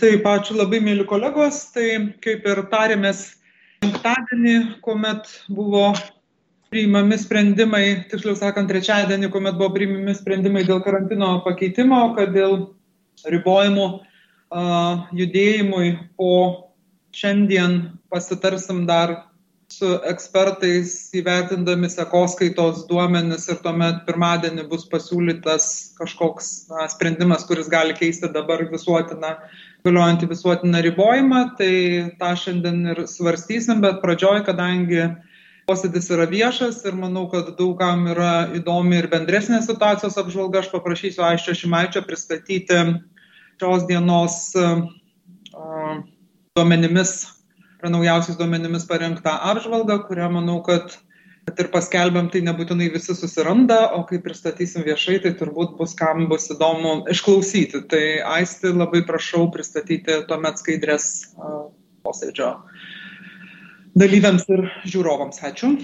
Taip, ačiū labai, mėly kolegos. Tai kaip ir tarėmės penktadienį, kuomet buvo priimami sprendimai, tiksliau sakant, trečiadienį, kuomet buvo priimami sprendimai dėl karantino pakeitimo, kad dėl ribojimų judėjimui po šiandien pasitarsim dar su ekspertais įvertindami sekoskaitos duomenis ir tuomet pirmadienį bus pasiūlytas kažkoks sprendimas, kuris gali keisti dabar galiojantį visuotiną ribojimą. Tai tą šiandien ir svarstysim, bet pradžioj, kadangi posėdis yra viešas ir manau, kad daugam yra įdomi ir bendresnė situacijos apžvalga, aš paprašysiu Aisčio Šimaičio pristatyti šios dienos naujausiais duomenimis parengtą apžvalgą, kurią manau, kad ir paskelbėm, tai nebūtinai visi susiranda, o kai pristatysim viešai, tai turbūt kam bus įdomu išklausyti. Tai Aisti, labai prašau pristatyti tuomet skaidrės posėdžio dalyviams ir žiūrovams. Ačiū.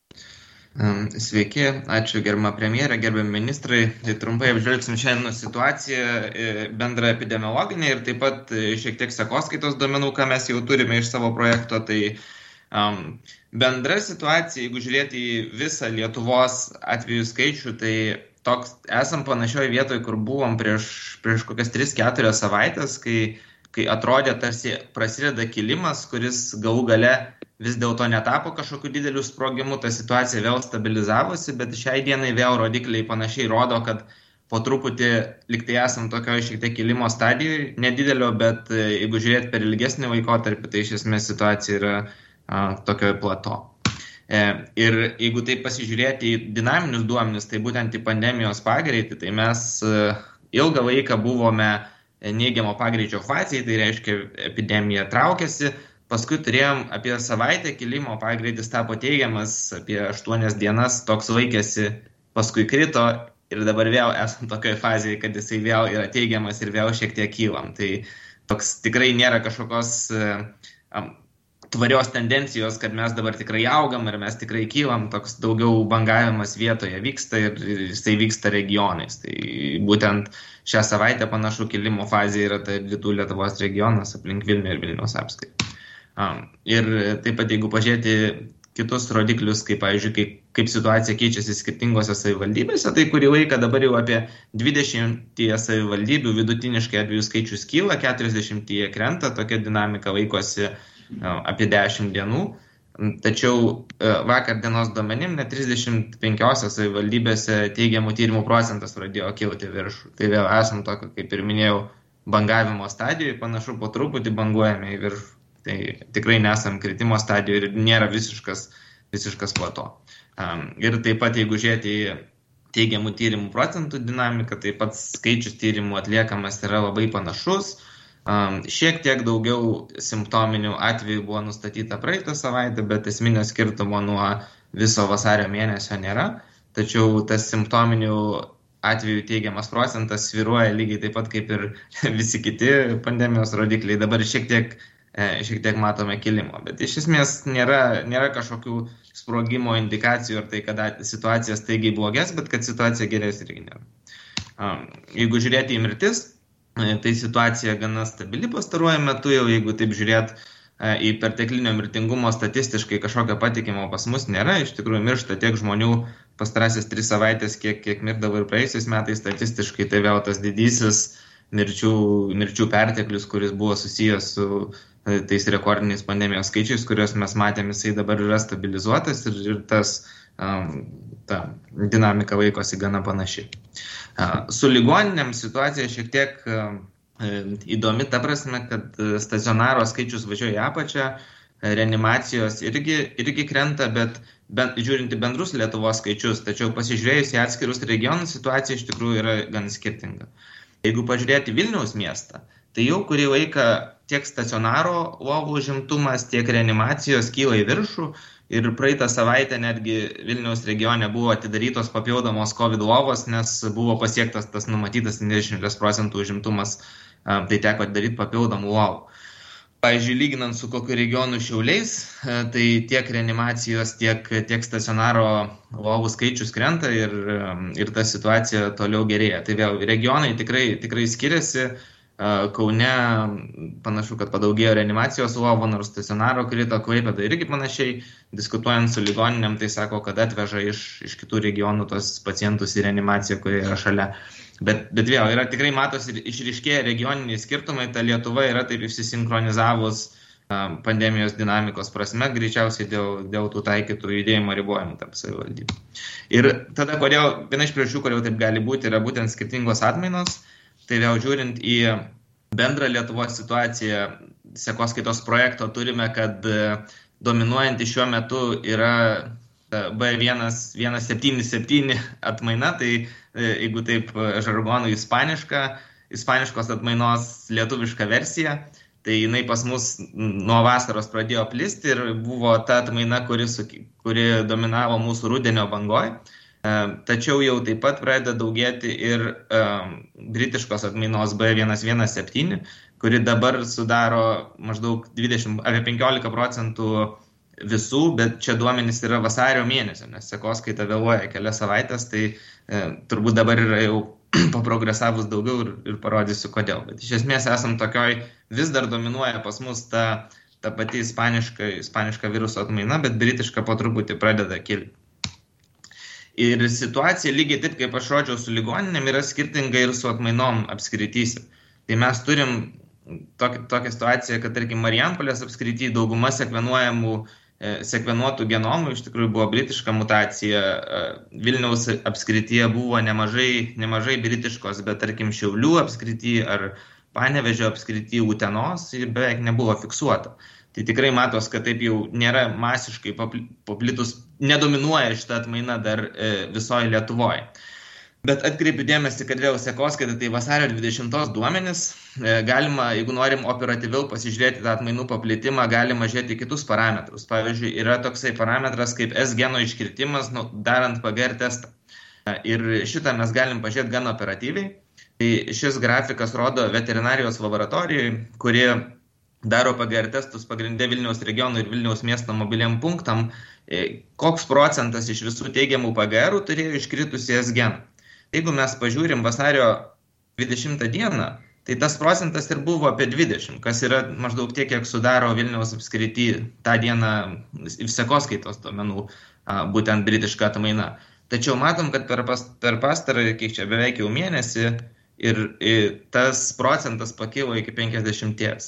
Sveiki, ačiū gerbiama premjerė, gerbiami ministrai. Tai trumpai apžvelgsim šiandien situaciją bendrą epidemiologinę ir taip pat šiek tiek sekoskaitos duomenų, ką mes jau turime iš savo projekto. Tai bendra situacija, jeigu žiūrėti į visą Lietuvos atvejų skaičių, tai esam panašioje vietoje, kur buvom prieš kokias 3-4 savaitės, kai atrodė tarsi prasideda kilimas, kuris galų gale vis dėlto netapo kažkokiu dideliu sprogimu, ta situacija vėl stabilizavosi, bet šiai dienai vėl rodikliai panašiai rodo, kad po truputį liktai esam tokioje šiek tiek kilimo stadijoje, nedidelio, bet jeigu žiūrėti per ilgesnį laikotarpį, tai iš esmės situacija yra tokioje plato. Ir jeigu taip pasižiūrėti į dinaminius duomenis, tai būtent į pandemijos pagreitį, tai mes ilgą laiką buvome neigiamo pagreičio fazėje, tai reiškia epidemija traukėsi. Paskui turėjom apie savaitę kilimo pagreitis tapo teigiamas, apie 8 dienas toks laikėsi, paskui krito ir dabar vėl esam tokioje fazėje, kad jisai vėl yra teigiamas ir vėl šiek tiek kylam. Tai toks tikrai nėra kažkokios tvarios tendencijos, kad mes dabar tikrai augam ir mes tikrai kylam, toks daugiau bangavimas vietoje vyksta ir jisai vyksta regionais. Tai būtent šią savaitę panašu kilimo fazė yra tai rytų Lietuvos regionas aplink Vilnių ir Vilniaus apskritį. Ir taip pat jeigu pažiūrėti kitus rodiklius, kaip, pavyzdžiui, kaip situacija keičiasi skirtingose savivaldybėse, tai kurį laiką dabar jau apie 20 savivaldybių vidutiniškai atvejų skaičius kyla, 40 krenta, tokia dinamika laikosi apie 10 dienų. Tačiau vakar dienos duomenim net 35 savivaldybėse teigiamų tyrimų procentas pradėjo kilti viršų. Tai vėl esam tokio, kaip ir minėjau, bangavimo stadijoje, panašu po truputį banguojame į viršų. Tai tikrai nesam kritimo stadijoje ir nėra visiškas plato. Ir taip pat, jeigu žiūrėti į teigiamų tyrimų procentų dinamiką, tai pats skaičius tyrimų atliekamas yra labai panašus. Šiek tiek daugiau simptominių atvejų buvo nustatyta praeitą savaitę, bet esminio skirtumo nuo viso vasario mėnesio nėra. Tačiau tas simptominių atvejų teigiamas procentas svyruoja lygiai taip pat kaip ir visi kiti pandemijos rodikliai. Dabar šiek tiek matome kilimo, bet iš esmės nėra kažkokių sprogimo indikacijų ar tai, kad situacija staigiai blogės, bet kad situacija gerės irgi nėra. Jeigu žiūrėti į mirtis, tai situacija gana stabili pastaruoju metu, jau jeigu taip žiūrėt į perteklinio mirtingumo statistiškai kažkokio patikimo pas mus nėra, iš tikrųjų miršta tiek žmonių pastarasis 3 savaitės, kiek mirdavo ir praėjusiais metais statistiškai, tai vėl tas didysis mirčių perteklius, kuris buvo susijęs su tais rekordiniais pandemijos skaičiais, kuriuos mes matėme, jisai dabar yra stabilizuotas ir ta dinamika laikosi gana panaši. Su ligoninėm situacija šiek tiek įdomi ta prasme, kad stacionaro skaičius važiuoja į apačią, reanimacijos irgi krenta, bet žiūrint į bendrus Lietuvos skaičius, tačiau pasižiūrėjus į atskirus regionus, situacija iš tikrųjų yra gan skirtinga. Jeigu pažiūrėti Vilniaus miestą, tai jau kurį laiką tiek stacionaro lovų užimtumas, tiek reanimacijos kyla į viršų ir praeitą savaitę netgi Vilniaus regione buvo atidarytos papildomos COVID lovos, nes buvo pasiektas tas numatytas 70% užimtumas, tai teko atidaryti papildomų lovų. Pavyzdžiui, lyginant su kokiu regionu Šiauliais, tai tiek reanimacijos, tiek stacionaro lovų skaičius krenta ir ta situacija toliau gerėja. Tai vėl regionai tikrai skiriasi. Kaune panašu, kad padaugėjo reanimacijos lovų, nors stacionaro krito, Klaipėda irgi panašiai. Diskutuojant su ligoninėm, tai sako, kad atveža iš kitų regionų tos pacientus į reanimaciją, kurie yra šalia. Bet vėl, tikrai matosi išryškėję regioniniai skirtumai, ta Lietuva yra taip išsisinchronizavus pandemijos dinamikos prasme, greičiausiai dėl tų taikytų judėjimo ribojimų tarp savivaldybių. Ir tada, viena iš priežasčių, kodėl taip gali būti, yra būtent skirtingos atmainos. Tai vėl žiūrint į bendrą Lietuvos situaciją, sekoskaitos projekto turime, kad dominuojanti šiuo metu yra B177 atmaina, tai jeigu taip žargonų ispaniškos atmainos lietuviška versija, tai jinai pas mus nuo vasaros pradėjo plisti ir buvo ta atmaina, kuri dominavo mūsų rudenio bangoje. Tačiau jau taip pat pradeda daugėti ir britiškos atmainos B117, kuri dabar sudaro maždaug apie 15% visų, bet čia duomenys yra vasario mėnesio, nes sekoskaita vėluoja kelias savaitės, tai turbūt dabar yra jau paprogresavus daugiau ir parodysiu kodėl. Bet iš esmės esam tokioj, vis dar dominuoja pas mus ta pati ispaniška viruso atmaina, bet britiška po truputį pradeda kilti. Ir situacija lygiai taip, kaip aš rodžiau su ligoninėm, yra skirtinga ir su atmainom apskrityse. Tai mes turim tokią situaciją, kad, tarkim, Marijampolės apskrity dauguma sekvenuotų genomų iš tikrųjų buvo britiška mutacija. Vilniaus apskrityje buvo nemažai britiškos, bet, tarkim, Šiaulių apskrity ar Panevėžio apskrity Utenos beveik nebuvo fiksuota. Tai tikrai matos, kad taip jau nėra masiškai paplitus, nedominuoja šitą atmainą dar visoje Lietuvoje. Bet atkreipiu dėmesį, kad vėl sekoskaita, tai vasario 20 duomenis, galima, jeigu norim operatyviau pasižiūrėti tą atmainų paplitimą, galima žiūrėti kitus parametrus. Pavyzdžiui, yra toksai parametras kaip S geno iškirtimas, darant PGR testą. Ir šitą mes galim pažiūrėti gan operatyviai. Tai šis grafikas rodo veterinarijos laboratorijoje, kuri daro PGR testus pagrindė Vilniaus regionų ir Vilniaus miesto mobiliam punktam, koks procentas iš visų teigiamų PGR turėjo iškritusi S geną. Jeigu mes pažiūrim vasario 20 dieną, tai tas procentas ir buvo apie 20, kas yra maždaug tiek, kiek sudaro Vilniaus apskrity tą dieną sekoskaitos duomenų, būtent britiška atmaina. Tačiau matom, kad per pastarąjį, kiek čia beveik jau mėnesį, ir tas procentas pakilo iki 50.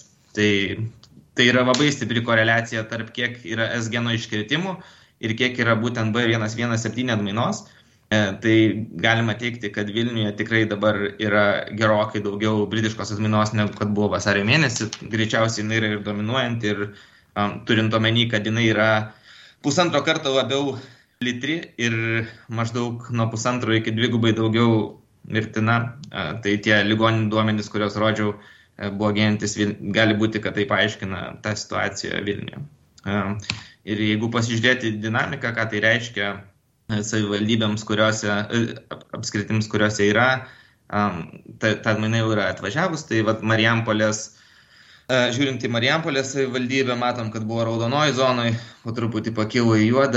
Tai yra labai stipri koreliacija tarp kiek yra S geno iškritimų ir kiek yra būtent B117 atmainos. Tai galima teikti, kad Vilniuje tikrai dabar yra gerokai daugiau britiškos atmainos, negu kad buvo vasario mėnesį. Greičiausiai jinai yra ir dominuojanti ir turint omeny, kad jinai yra 1,5 karto labiau litri ir maždaug nuo 1,5 iki 2 daugiau mirtina. Tai tie ligoninių duomenys, kuriuos rodžiau, blogėjantis, gali būti, kad tai paaiškina tą situaciją Vilniuje. Ir jeigu pasižiūrėti dinamiką, ką tai reiškia savivaldybėms, apskritims, kuriuose yra, ta atmaina jau yra atvažiavus, tai Marijampolės, žiūrint į Marijampolės savivaldybę, matom, kad buvo raudonoji zonai, po truputį pakilo į juodą.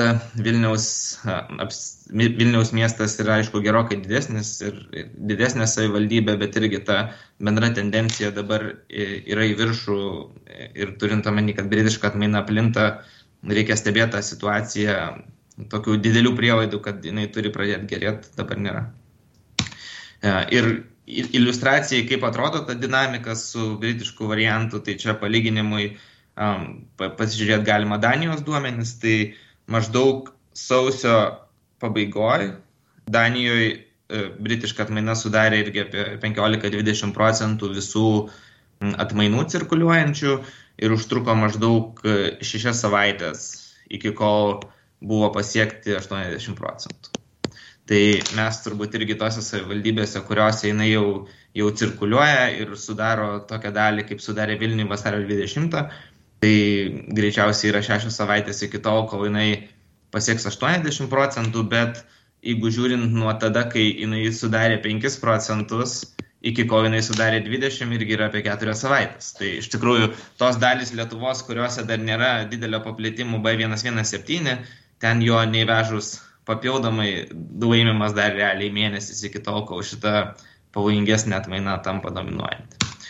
Vilniaus miestas yra, aišku, gerokai didesnė savivaldybė, bet irgi ta bendra tendencija dabar yra į viršų ir turint omeny, kad britiška atmaina plinta, reikia stebėti tą situaciją. Tokių didelių prielaidų, kad jinai turi pradėti gerėti, dabar nėra. Ir iliustracijai, kaip atrodo ta dinamika su britišku variantu, tai čia palyginimui pasižiūrėti galima Danijos duomenis, tai maždaug sausio pabaigoje Danijoje britiška atmaina sudarė irgi apie 15-20% visų atmainų cirkuliuojančių ir užtruko maždaug 6 savaitės, iki kol buvo pasiekti 80%. Tai mes turbūt irgi tose savivaldybėse, kuriuose jinai jau cirkuliuoja ir sudaro tokią dalį, kaip sudarė Vilniuje vasario 20, tai greičiausiai yra 6 savaitės iki tol, kol jinai pasieks 80%, bet jeigu žiūrint nuo tada, kai jinai sudarė 5%, iki kol jinai sudarė 20, irgi yra apie 4 savaitės. Tai iš tikrųjų tos dalys Lietuvos, kuriuose dar nėra didelio paplitimų B117, ten jo neįvežus papildomai laimimas dar realiai mėnesis iki tol, kol šita pavojingesnė atmaina tampa dominuojanti.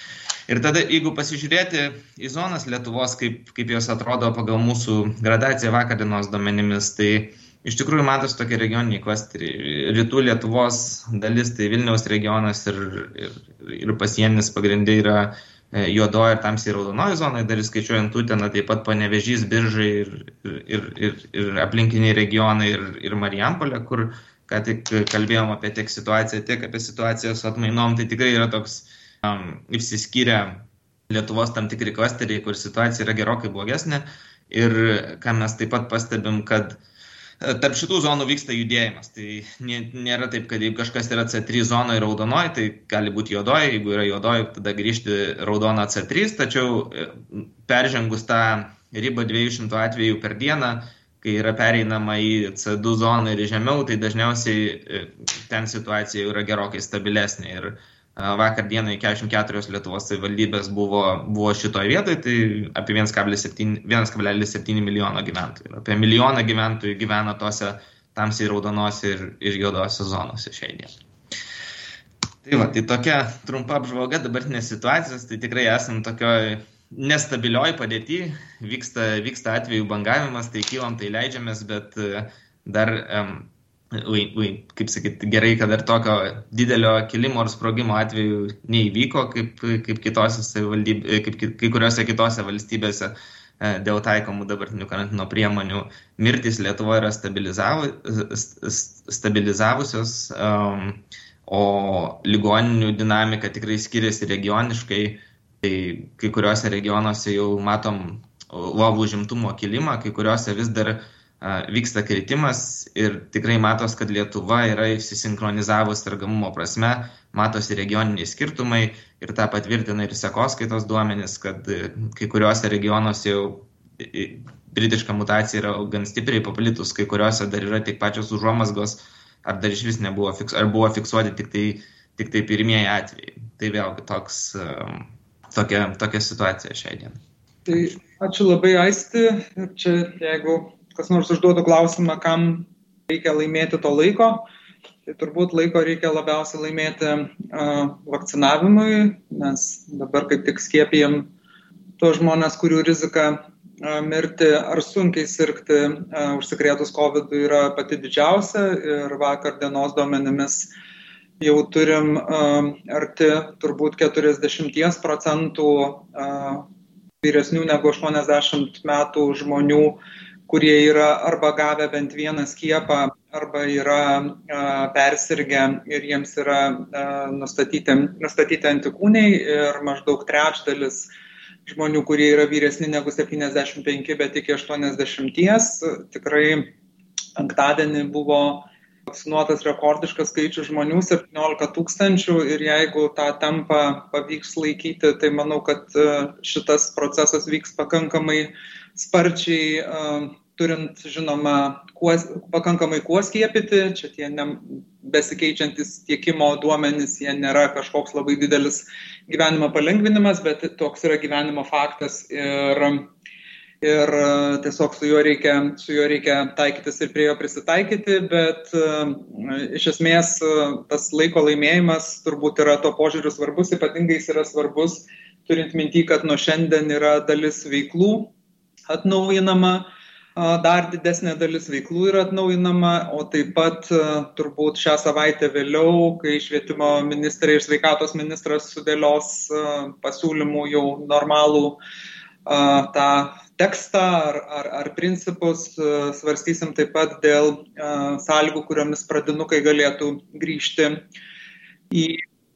Ir tada, jeigu pasižiūrėti į zonas Lietuvos, kaip jos atrodo pagal mūsų gradaciją vakar dienos duomenimis, tai iš tikrųjų matosi tokie regioniniai klasteriai. Rytų Lietuvos dalis, tai Vilniaus regionas ir pasienis pagrindai yra juodoji ir tamsiai raudonoji zonai, dar skaičiuojant Uteną, taip pat Panevėžys, Biržai ir aplinkiniai regionai ir Marijampolė, kur ką tik kalbėjom apie tiek situaciją, tiek apie situaciją su atmainom, tai tikrai yra toks išsiskyrę Lietuvos tam tikri klasteriai, kur situacija yra gerokai blogesnė. Ir ką mes taip pat pastebim, kad tarp šitų zonų vyksta judėjimas. Tai nėra taip, kad jeigu kažkas yra C3 zonoje raudonoji, tai gali būti juodoji, jeigu yra juodoji, tada grįžti raudoną C3, tačiau peržengus tą ribą 200 atvejų per dieną, kai yra pereinama į C2 zoną ir žemiau, tai dažniausiai ten situacija jau yra gerokai stabilesnė. Ir vakar dienai 44 Lietuvos savivaldybės buvo šitoje vietoje, tai apie 1,7 milijono gyventojų. Apie 1 milijoną gyventojų gyvena tose tamsiai raudonose ir juodose zonose šiai dienai. Tai tokia trumpa apžvalga dabartinės situacijos, tai tikrai esam tokioj nestabilioj padėty, vyksta atvejų bangavimas, tai kylam, tai leidžiamės, bet dar kaip sakyti, gerai, kad dar tokio didelio kilimo ar sprogimo atveju neįvyko, kaip kai kuriuose kitose valstybėse dėl taikomų dabartinių karantino priemonių. Mirtys Lietuvoje yra stabilizavusios, o ligoninių dinamika tikrai skiriasi regioniškai. Tai kai kuriuose regionuose jau matom lovų užimtumo kilimą, kai kuriuose vis dar vyksta kritimas ir tikrai matos, kad Lietuva yra įsisinchronizavus sergamumo prasme, matosi regioniniai skirtumai ir tą patvirtina ir sekoskaitos duomenys, kad kai kuriuose regionuose jau britiška mutacija yra gan stipriai paplitus, kai kuriuose dar yra tik pačios užuomazgos, ar dar iš vis nebuvo ar buvo fiksuoti tik tai pirmieji atvejai. Tai vėlgi tokia situacija šiai dienai. Tai ačiū labai, Aisti. Ir čia, jeigu kas nors užduotų klausimą, kam reikia laimėti to laiko, tai turbūt laiko reikia labiausiai laimėti vakcinavimui, nes dabar kaip tik skiepijam tos žmonės, kurių rizika mirti ar sunkiai sirgti užsikrėtus COVID yra pati didžiausia ir vakar dienos duomenimis jau turim arti turbūt 40% vyresnių negu 80 metų žmonių, kurie yra arba gavę bent vieną skiepą, arba yra persirgę ir jiems yra nustatyti antikūniai ir maždaug trečdalis žmonių, kurie yra vyresni negu 75, bet iki 80. Tikrai penktadienį buvo vakcinuotas rekordiškas skaičius žmonių, 17 000 ir jeigu tą tempą pavyks laikyti, tai manau, kad šitas procesas vyks pakankamai sparčiai, turint, žinoma, pakankamai kuo skiepyti. Čia tie besikeičiantis tiekimo duomenys, jie nėra kažkoks labai didelis gyvenimo palengvinimas, bet toks yra gyvenimo faktas ir tiesiog su juo reikia taikytis ir prie jo prisitaikyti, bet iš esmės tas laiko laimėjimas turbūt yra to požiūriu svarbus, ypatingai jis yra svarbus, turint minty, kad nuo šiandien yra dalis veiklų atnaujinama, dar didesnė dalis veiklų yra atnaujinama, o taip pat turbūt šią savaitę vėliau, kai švietimo ministrė ir sveikatos ministras sudėlios pasiūlymų jau normalų tą tekstą ar principus, svarstysim taip pat dėl sąlygų, kuriomis pradinukai galėtų grįžti į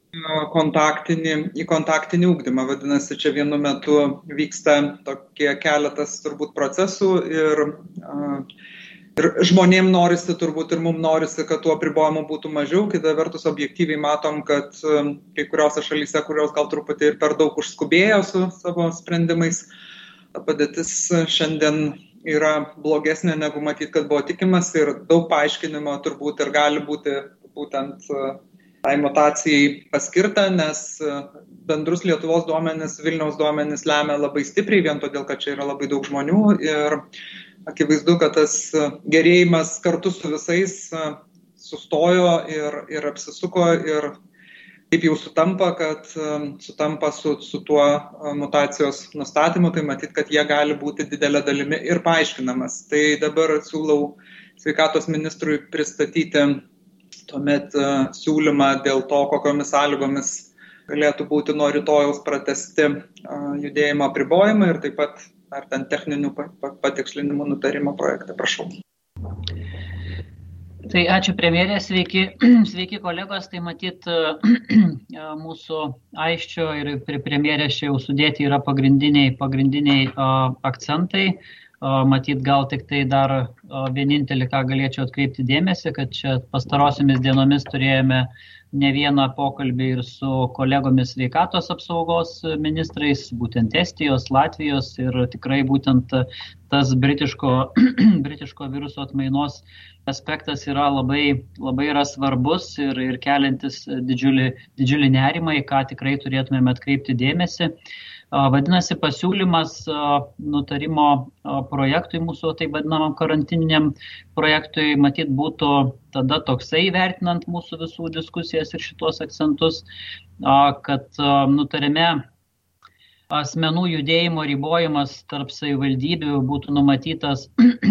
kontaktinį ugdymą. Vadinasi, čia vienu metu vyksta tokie keletas turbūt procesų ir žmonėm norisi turbūt ir mums norisi, kad tų apribojimų būtų mažiau. Kita vertus, objektyviai matom, kad kai kuriuose šalyse, kurios gal truputį ir per daug užskubėjo su savo sprendimais, padėtis šiandien yra blogesnė negu matyt, kad buvo tikimas ir daug paaiškinimo turbūt ir gali būti būtent tai mutacijai paskirta, nes bendrus Lietuvos duomenis, Vilniaus duomenis lemia labai stipriai, vien todėl, kad čia yra labai daug žmonių ir akivaizdu, kad tas gerėjimas kartu su visais sustojo ir apsisuko ir Taip jau sutampa, kad sutampa su tuo mutacijos nustatymu, tai matyt, kad jie gali būti didelė dalimi ir paaiškinamas. Tai dabar siūlau sveikatos ministrui pristatyti tuomet siūlymą dėl to, kokiomis sąlygomis galėtų būti nuo rytojaus pratęsti judėjimo apribojimai ir taip pat ar ten techninių patikslinimų nutarimo projektą. Prašau. Tai ačiū premjerė, sveiki kolegos, tai matyt mūsų Aisčio ir premjerės čia jau sudėti yra pagrindiniai akcentai. Matyt, gal tik tai dar vienintelį, ką galėčiau atkreipti dėmesį, kad čia pastarosiomis dienomis turėjome ne vieną pokalbį ir su kolegomis sveikatos apsaugos ministrais, būtent Estijos, Latvijos ir tikrai būtent tas britiško viruso atmainos aspektas yra labai yra svarbus ir keliantis didžiulį nerimą, į ką tikrai turėtumėme atkreipti dėmesį. Vadinasi, pasiūlymas nutarimo projektui, mūsų taip vadinamam karantininiam projektui, matyt, būtų tada toksai, vertinant mūsų visų diskusijas ir šitos akcentus, kad nutarime asmenų judėjimo ribojimas tarp savivaldybių būtų numatytas,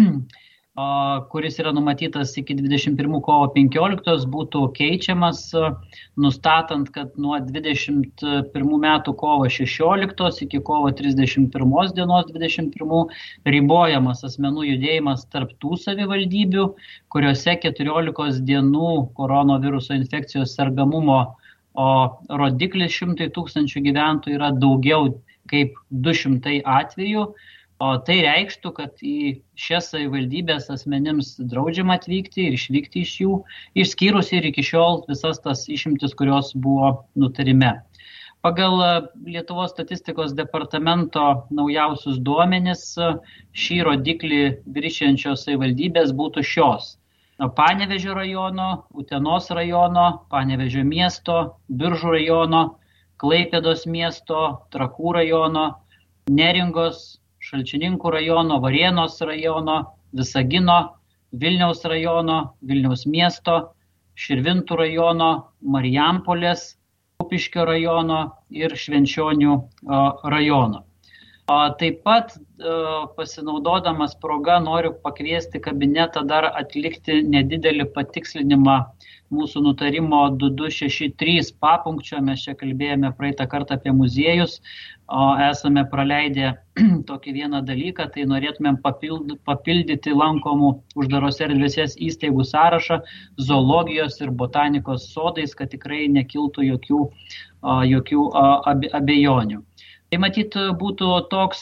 kuris yra numatytas iki 21 kovo 15, būtų keičiamas, nustatant, kad nuo 21 metų kovo 16 iki kovo 31 dienos 21 ribojamas asmenų judėjimas tarp tų savivaldybių, kuriuose 14 dienų koronaviruso infekcijos sergamumo rodiklis 100 000 gyventojų yra daugiau kaip 200 atvejų. O tai reikštų, kad į šias savivaldybės asmenims draudžiama atvykti ir išvykti iš jų, išskyrus ir iki šiol visas tas išimtis, kurios buvo nutarime. Pagal Lietuvos statistikos departamento naujausius duomenis šį rodiklį viršijančios savivaldybės būtų šios: Panevėžio rajono, Utenos rajono, Panevėžio miesto, Biržų rajono, Klaipėdos miesto, Trakų rajono, Neringos, Šalčininkų rajono, Varėnos rajono, Visagino, Vilniaus rajono, Vilniaus miesto, Širvintų rajono, Marijampolės, Kupiškio rajono ir Švenčionių rajono. Taip pat pasinaudodamas proga noriu pakviesti kabinetą dar atlikti nedidelį patikslinimą mūsų nutarimo 2263 papunkčio. Mes čia kalbėjome praeitą kartą apie muziejus, esame praleidę tokį vieną dalyką, tai norėtumėm papildyti lankomų uždarose erdvėse įstaigų sąrašą zoologijos ir botanikos sodais, kad tikrai nekiltų jokių abejonių. Tai matyt būtų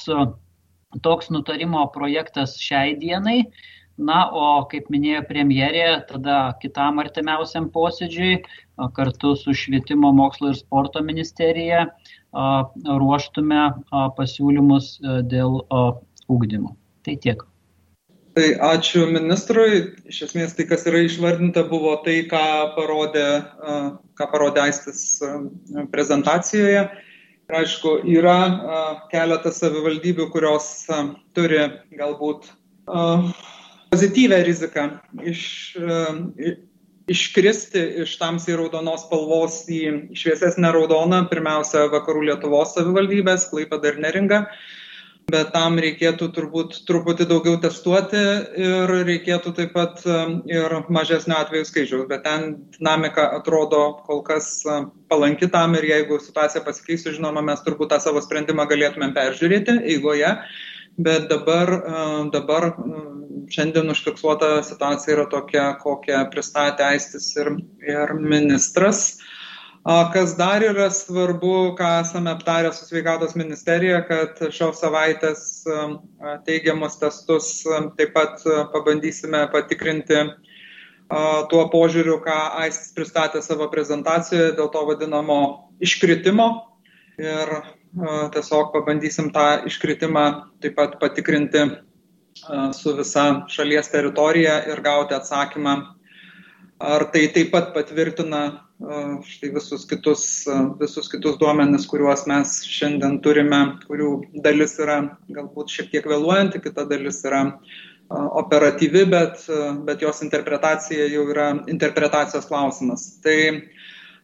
toks nutarimo projektas šiai dienai. Na, o kaip minėjo premjerė, tada kitam artimiausiam posėdžiui kartu su Švietimo, mokslo ir sporto ministerija ruoštume pasiūlymus dėl ugdymo. Tai tiek. Tai ačiū ministrui. Iš esmės tai, kas yra išvardinta, buvo tai, ką parodė Aistis prezentacijoje. Ir aišku, yra keletas savivaldybių, kurios turi galbūt pozityvę riziką iškristi iš tamsiai raudonos spalvos į šviesesnę raudoną, pirmiausia, vakarų Lietuvos savivaldybės, Klaipėda ir Neringa, bet tam reikėtų turbūt truputį daugiau testuoti ir reikėtų taip pat ir mažesnio atvejų skaičiaus, bet ten dinamika atrodo kol kas palanki tam ir jeigu situacija pasikeistų, žinoma, mes turbūt tą savo sprendimą galėtumėm peržiūrėti eigoje. Bet dabar šiandien užfiksuota situacija yra tokia, kokią pristatė Aistis ir ministras. Kas dar yra svarbu, ką esame aptarę su sveikatos ministerija, kad šios savaitės teigiamus testus taip pat pabandysime patikrinti tuo požiūriu, ką Aistis pristatė savo prezentacijoje, dėl to vadinamo iškritimo. Ir tiesiog pabandysim tą iškritimą taip pat patikrinti su visa šalies teritorija ir gauti atsakymą, ar tai taip pat patvirtina štai visus kitus duomenis, kuriuos mes šiandien turime, kurių dalis yra galbūt šiek tiek vėluojanti, kita dalis yra operatyvi, bet jos interpretacija jau yra interpretacijos klausimas. Tai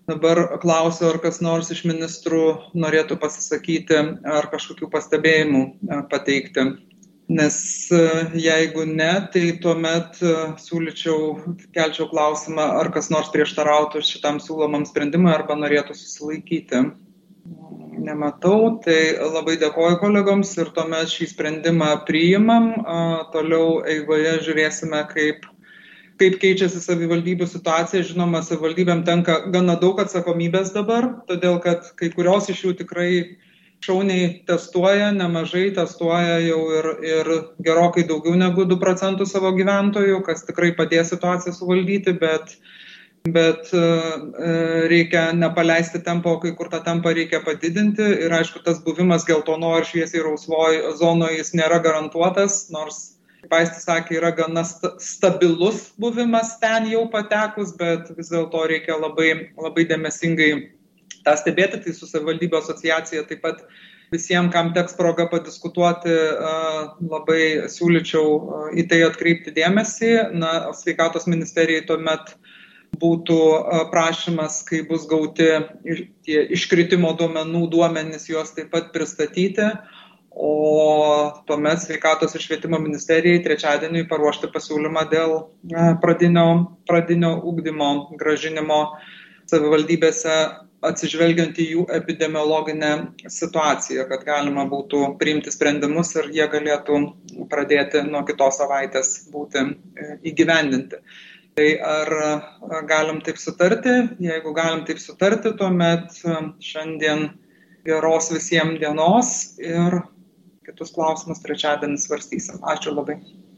Dabar klausiu, ar kas nors iš ministrų norėtų pasisakyti ar kažkokių pastebėjimų pateikti. Nes jeigu ne, tai tuomet kelčiau klausimą, ar kas nors prieštarautų šitam siūlomam sprendimui arba norėtų susilaikyti. Nematau, tai labai dėkoju kolegoms ir tuomet šį sprendimą priimam. Toliau eigoje žiūrėsime, kaip keičiasi savivaldybių situacija. Žinoma, savivaldybėm tenka gana daug atsakomybės dabar, todėl kad kai kurios iš jų tikrai šauniai testuoja, nemažai testuoja jau ir gerokai daugiau negu 2% savo gyventojų, kas tikrai padės situaciją suvaldyti, bet reikia nepaleisti tempo, kai kur tą tempą reikia padidinti. Ir aišku, tas buvimas geltono ir šviesiai rausvoj zonoje jis nėra garantuotas, nors Vaistis sakė, yra gana stabilus buvimas ten jau patekus, bet vis dėlto reikia labai dėmesingai tą stebėti. Tai su savivaldybių asociacija taip pat visiems, kam teks proga padiskutuoti, labai siūlyčiau į tai atkreipti dėmesį. Sveikatos ministerijai tuomet būtų prašymas, kai bus gauti tie iškritimo duomenys, juos taip pat pristatyti. O tuomet sveikatos ir švietimo ministerijai trečiadienį paruošti pasiūlymą dėl pradinio ugdymo grąžinimo savivaldybėse, atsižvelgiant į jų epidemiologinę situaciją, kad galima būtų priimti sprendimus ir jie galėtų pradėti nuo kitos savaitės būti įgyvendinti. Tai ar galim taip sutarti? Jeigu galim taip sutarti, tuomet šiandien geros visiems dienos ir kitus klausimus trečiadienį svarstysim. Ačiū labai.